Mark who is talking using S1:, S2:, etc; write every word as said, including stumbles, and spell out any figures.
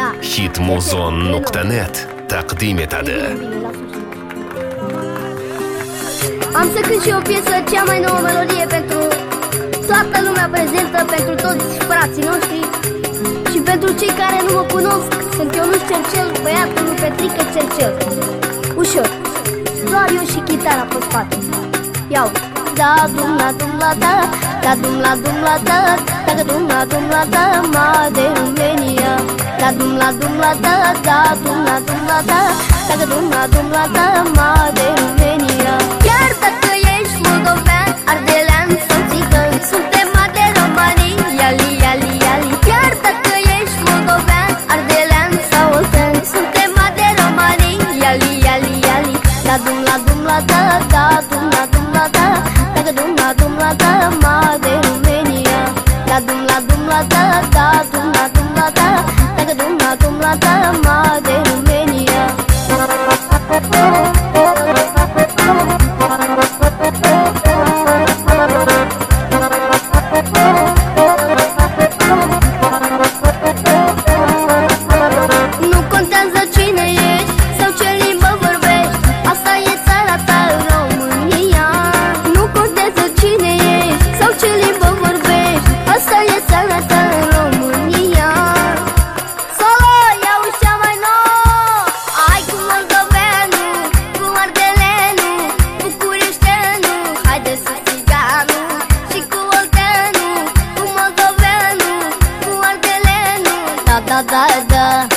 S1: hitmuzon nuqta net taqdim etadi.
S2: Am să cânt și o piesă, cea mai nouă melodie pentru toată lumea prezentă, pentru toți frații noștri și pentru cei care nu mă cunosc. Sunt Ionuț Cercel, băiatul lui Petrică Cercel. Ușor, doar eu și chitara pe spate. Iau. Da dum la dum la da, da dum la dum la da, da dum la dum la da, ma de România. Da dum la dum la da, da dum la dum la da, da dum la dum la da, ma de România. Chiar dacă ești moldovean, ardelean sau țigan, suntem ma de romanii, iali, iali, iali. Chiar dacă ești moldovean, ardelean sau oltean, suntem ma de romanii, iali, iali, iali. Da dum la dum la da, da dum la dum la da, da dum la dum la da, ma de România. Da dum la dum la da, da dum la dum la da, da dum la dum la da, ma de România. Nu contează cine ești sau ce limbă vorbești, asta e țara ta, România. Nu contează cine ești sau ce limbă vorbești, asta e țara ta, România. Solo, ia uși cea mai nouă, ai cu moldoveanu, cu ardeleanu, bucureșteanu, haide să țiganu, și cu olteanu, cu moldoveanu, cu ardeleanu. Da, da, da, da.